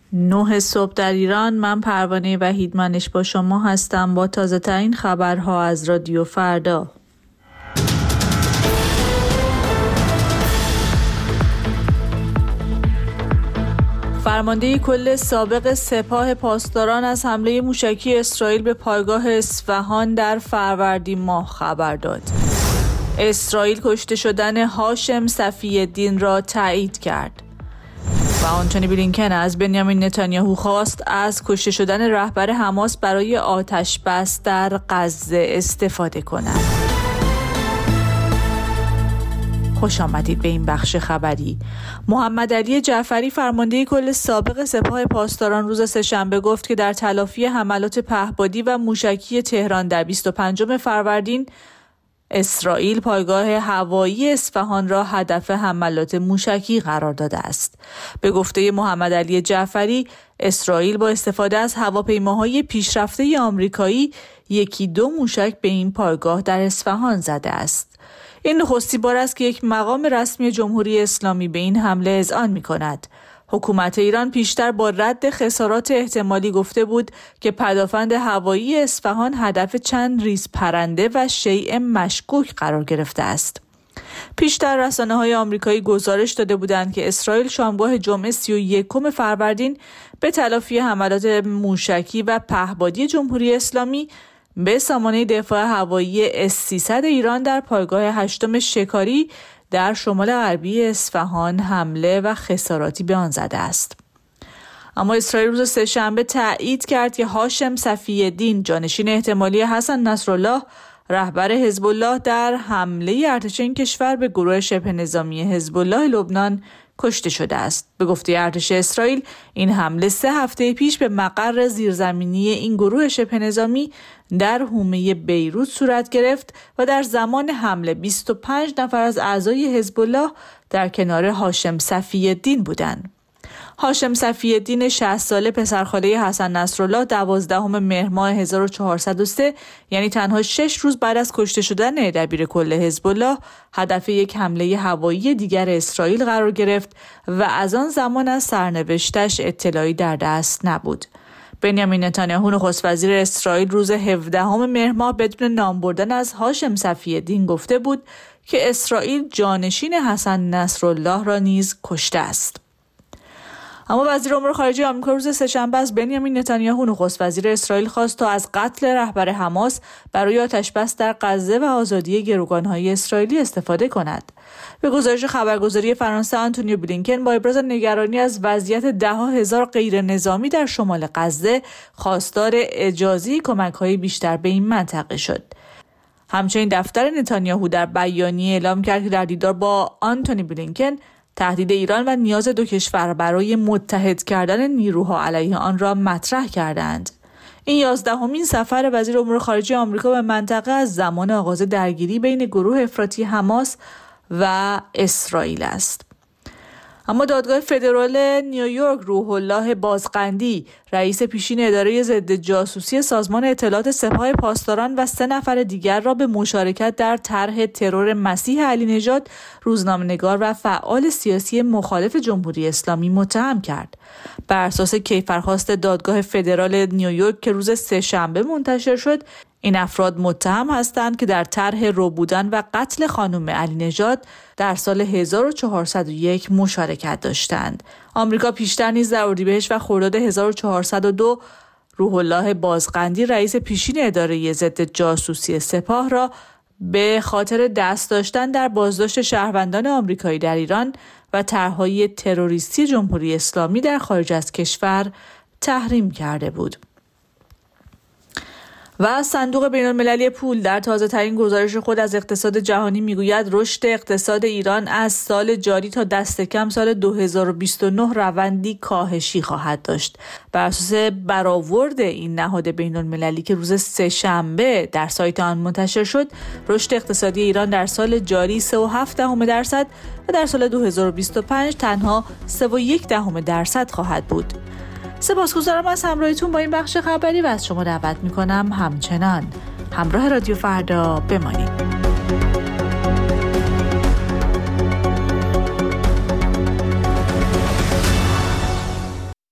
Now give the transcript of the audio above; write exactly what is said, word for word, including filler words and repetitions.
نه صبح در ایران. من پروانه وحیدمنش با شما هستم با تازه ترین خبرها از رادیو فردا. فرمانده کل سابق سپاه پاسداران از حمله موشکی اسرائیل به پایگاه اصفهان در فروردین ماه خبر داد. اسرائیل کشته شدن هاشم صفی الدین را تایید کرد. و آنتونی بلینکن از بنیامین نتانیاهو خواست از کشته شدن رهبر حماس برای آتش بس در غزه استفاده کند. خوش آمدید به این بخش خبری. محمد علی جعفری فرمانده کل سابق سپاه پاسداران روز سه‌شنبه گفت که در تلافی حملات پهپادی و موشکی تهران در بیست و پنجم فروردین اسرائیل پایگاه هوایی اصفهان را هدف حملات موشکی قرار داده است. به گفته محمد علی جعفری، اسرائیل با استفاده از هواپیماهای پیشرفته آمریکایی یکی دو موشک به این پایگاه در اصفهان زده است. این نخستین بار است که یک مقام رسمی جمهوری اسلامی به این حمله اذعان می‌کند. حکومت ایران پیشتر با رد خسارات احتمالی گفته بود که پدافند هوایی اصفهان هدف چند ریز پرنده و شیء مشکوک قرار گرفته است. پیشتر رسانه‌های آمریکایی گزارش داده بودند که اسرائیل شامگاه جمعه سی و یکم فروردین به تلافی حملات موشکی و پهپادی جمهوری اسلامی به سامانه دفاع هوایی اس سیصد ایران در پایگاه هشتم شکاری در شمال غربی اصفهان حمله و خساراتی به آن زده است. اما اسرائیل روز سه‌شنبه تایید کرد که هاشم صفی الدین، جانشین احتمالی حسن نصرالله رهبر حزب الله، در حمله ارتش این کشور به گروه شبه نظامی حزب الله لبنان کشته شده است. به گفته ارتش اسرائیل، این حمله سه هفته پیش به مقر زیرزمینی این گروه شبه نظامی در حومه بیروت صورت گرفت و در زمان حمله بیست و پنج نفر از اعضای حزب الله در کنار هاشم صفی الدین بودند. هاشم صفی الدین شصت ساله پسرخاله حسن نصرالله دوازدهم مهر ماه هزار و چهارصد و سه، یعنی تنها شش روز بعد از کشته شدن دبیر کل حزب الله، هدف یک حمله هوایی دیگر اسرائیل قرار گرفت و از آن زمان از سرنوشتش اطلاعی در دست نبود. بنیامین نتانیاهو نخست وزیر اسرائیل روز هفدهم مهر ماه بدون نام بردن از هاشم صفی الدین گفته بود که اسرائیل جانشین حسن نصرالله را نیز کشته است. اما وزیر امور خارجه آمریکا روز سه‌شنبه از بنیامین نتانیاهو نخست وزیر اسرائیل خواست تا از قتل رهبر حماس برای آتش‌بس در غزه و آزادی گروگان‌های اسرائیلی استفاده کند. به گزارش خبرگزاری فرانسه، آنتونی بلینکن با ابراز نگرانی از وضعیت ده‌ها هزار غیر نظامی در شمال غزه خواستار اجازه کمک‌های بیشتر به این منطقه شد. همچنین دفتر نتانیاهو در بیانیه اعلام کرد که در دیدار با آنتونی بلینکن تهدید ایران و نیاز دو کشور برای متحد کردن نیروها علیه آن را مطرح کردند. این یازدهمین سفر وزیر امور خارجه آمریکا به منطقه از زمان آغاز درگیری بین گروه افراطی حماس و اسرائیل است. اما دادگاه فدرال نیویورک روح الله بازقندی، رئیس پیشین اداره ضد جاسوسی سازمان اطلاعات سپاه پاسداران و سه نفر دیگر را به مشارکت در طرح ترور مسیح علی نژاد، روزنامه‌نگار و فعال سیاسی مخالف جمهوری اسلامی متهم کرد. بر اساس کیفرخواست دادگاه فدرال نیویورک که روز سه‌شنبه منتشر شد، این افراد متهم هستند که در طرح ربودن و قتل خانم علی نژاد در سال هزار و چهارصد و یک مشارکت داشتند. آمریکا پیشتر نیز در اردیبهشت و خرداد هزار و چهارصد و دو روح الله بازقندی، رئیس پیشین اداره ضد جاسوسی سپاه را به خاطر دست داشتن در بازداشت شهروندان آمریکایی در ایران و طرح‌های تروریستی جمهوری اسلامی در خارج از کشور تحریم کرده بود. و صندوق بین‌المللی پول در تازه‌ترین گزارش خود از اقتصاد جهانی میگوید رشد اقتصاد ایران از سال جاری تا دست کم سال دو هزار و بیست و نه روندی کاهشی خواهد داشت. بر اساس برآورد این نهاد بین‌المللی که روز سه‌شنبه در سایت آن منتشر شد، رشد اقتصادی ایران در سال جاری سه و هفت دهم درصد و در سال دو هزار و بیست و پنج تنها سه و یک دهم درصد خواهد بود. سپاسگزارم از همراهیتون با این بخش خبری و از شما دعوت میکنم همچنان همراه رادیو فردا بمانید.